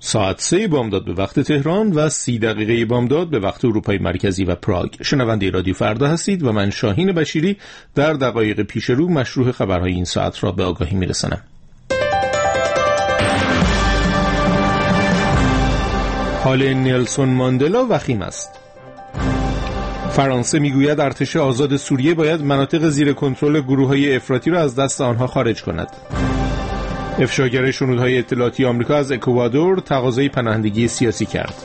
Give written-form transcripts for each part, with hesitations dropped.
ساعت 3 بامداد به وقت تهران و 30 دقیقه بامداد به وقت اروپای مرکزی و پراگ. شنونده رادیو فردا هستید و من شاهین بشیری در دقایق پیش رو مشروع خبرهای این ساعت را به آگاهی میرسانم. حال نلسون ماندلا وخیم است. فرانسه میگوید ارتش آزاد سوریه باید مناطق زیر کنترل گروه‌های افراطی را از دست آنها خارج کند. افشاگر شنودهای اطلاعاتی آمریکا از اکوادور تقاضای پناهندگی سیاسی کرد.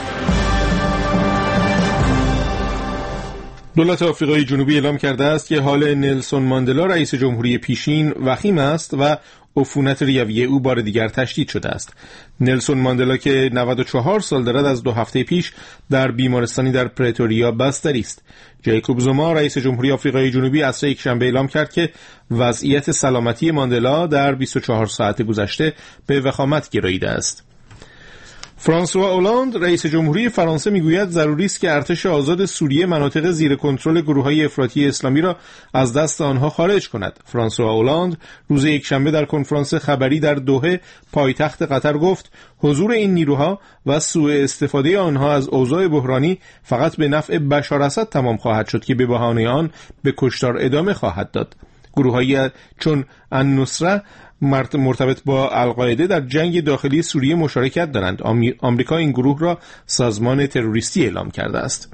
دولت آفریقای جنوبی اعلام کرده است که حال نلسون ماندلا رئیس جمهوری پیشین وخیم است و عفونت ریوی او بار دیگر تشدید شده است. نلسون ماندلا که 94 سال دارد از 2 هفته پیش در بیمارستانی در پرتوریا بستری است. جیکوب زوما رئیس جمهوری آفریقای جنوبی عصر یکشنبه اعلام کرد که وضعیت سلامتی ماندلا در 24 ساعت گذشته به وخامت گراییده است. فرانسوا اولاند رئیس جمهوری فرانسه میگوید ضروری است که ارتش آزاد سوریه مناطق زیر کنترل گروه‌های افراطی اسلامی را از دست آنها خارج کند. فرانسوا اولاند روز یکشنبه در کنفرانس خبری در دوحه پایتخت قطر گفت حضور این نیروها و سوء استفاده آنها از اوضاع بحرانی فقط به نفع بشار اسد تمام خواهد شد که به بهانه آن به کشتار ادامه خواهد داد. گروه‌هایی چون النصره مرتبط با القاعده در جنگ داخلی سوریه مشارکت دارند. آمریکا این گروه را سازمان تروریستی اعلام کرده است.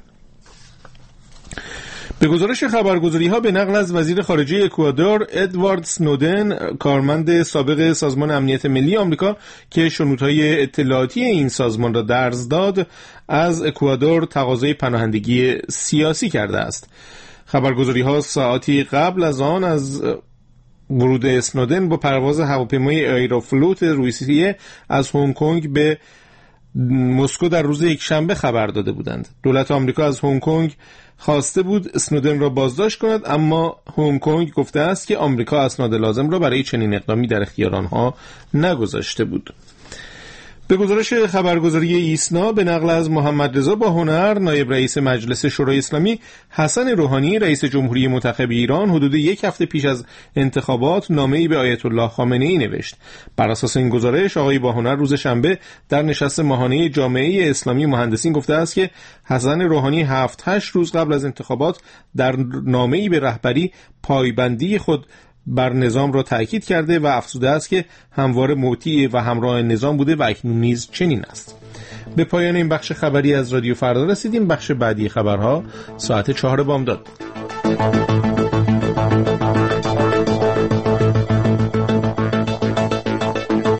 به گزارش خبرگزاری‌ها به نقل از وزیر خارجه اکوادور ادوارد سنودن، کارمند سابق سازمان امنیت ملی آمریکا که شنودهای اطلاعاتی این سازمان را درز داد، از اکوادور تقاضای پناهندگی سیاسی کرده است. خبرگزاری‌ها ساعاتی قبل از آن از ورود اسنودن با پرواز هواپیمای ایروفلوت روسیه از هنگ کنگ به مسکو در روز یکشنبه خبر داده بودند. دولت آمریکا از هنگ کنگ خواسته بود اسنودن را بازداشت کند، اما هنگ کنگ گفته است که آمریکا اسناد لازم را برای چنین اقدامی در اختیار آنها نگذاشته بود. به گزارش خبرگزاری ایسنا به نقل از محمد رضا باهنر، نایب رئیس مجلس شورای اسلامی، حسن روحانی رئیس جمهوری منتخب ایران حدود 1 هفته پیش از انتخابات نامه‌ای به آیت الله خامنه‌ای نوشت. بر اساس این گزارش آقای باهنر روز شنبه در نشست ماهانه جامعه اسلامی مهندسین گفته است که حسن روحانی 7-8 روز قبل از انتخابات در نامه‌ای به رهبری پایبندی خود بر نظام را تأکید کرده و افزوده است که همواره مطیع و همراه نظام بوده و اکنون نیز چنین است. به پایان این بخش خبری از رادیو فردا رسیدیم. بخش بعدی خبرها ساعت 4 بامداد.